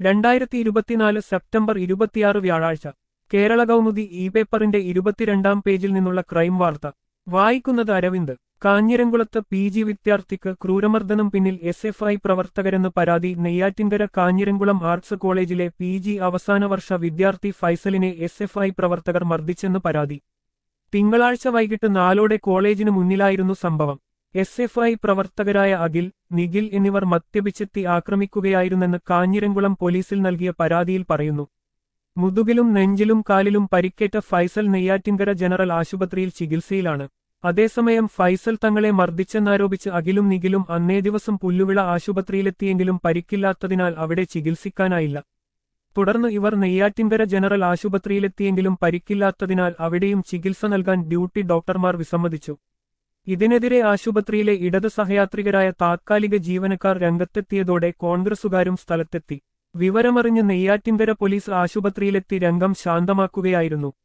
2024 September 26 വ്യാഴാഴ്ച Kerala Kaumudi E പേപ്പറിന്റെ 22-ാം പേജിൽ നിന്നുള്ള ക്രൈം വാർത്ത വായിക്കുന്നത് അരവിന്ദ്. കാഞ്ഞിരംകുളത്ത് PG വിദ്യാർത്ഥിക്ക് ക്രൂരമർദ്ദനം പിന്നിൽ SFI പ്രവർത്തകരെന്ന് പരാതി. നെയ്യാറ്റിൻകര കാഞ്ഞിരംകുളം ആർട്സ് കോളേജിലെ PG അവസാന വർഷ വിദ്യാർത്ഥി ഫൈസലിനെ SFI പ്രവർത്തകർ മർദ്ദിച്ചെന്ന് പരാതി. തിങ്കളാഴ്ച വൈകിട്ട് 4-ഓടെ കോളേജിന് മുന്നിലായിരുന്നു സംഭവം. SFI പ്രവർത്തകരായ അഖിൽ, നിഖിൽ എന്നിവർ മദ്യപിച്ചെത്തി ആക്രമിക്കുകയായിരുന്നെന്ന് കാഞ്ഞിരംകുളം പോലീസിൽ നൽകിയ പരാതിയിൽ പറയുന്നു. മുതുകിലും നെഞ്ചിലും കാലിലും പരിക്കേറ്റ ഫൈസൽ നെയ്യാറ്റിൻകര ജനറൽ ആശുപത്രിയിൽ ചികിത്സയിലാണ്. അതേസമയം ഫൈസൽ തങ്ങളെ മർദ്ദിച്ചെന്നാരോപിച്ച് അഖിലും നിഖിലും അന്നേ ദിവസം പുല്ലുവിള ആശുപത്രിയിലെത്തിയെങ്കിലും പരിക്കില്ലാത്തതിനാൽ അവിടെ ചികിത്സിക്കാനായില്ല. തുടർന്ന് ഇവർ നെയ്യാറ്റിൻകര ജനറൽ ആശുപത്രിയിലെത്തിയെങ്കിലും പരിക്കില്ലാത്തതിനാൽ അവിടെയും ചികിത്സ നൽകാൻ ഡ്യൂട്ടി ഡോക്ടർമാർ വിസമ്മതിച്ചു. ഇതിനെതിരെ ആശുപത്രിയിലെ ഇടത് സഹയാത്രികരായ താത്കാലിക ജീവനക്കാർ രംഗത്തെത്തിയതോടെ കോൺഗ്രസുകാരും സ്ഥലത്തെത്തി. വിവരമറിഞ്ഞ് നെയ്യാറ്റിൻകര പോലീസ് ആശുപത്രിയിലെത്തി രംഗം ശാന്തമാക്കുകയായിരുന്നു.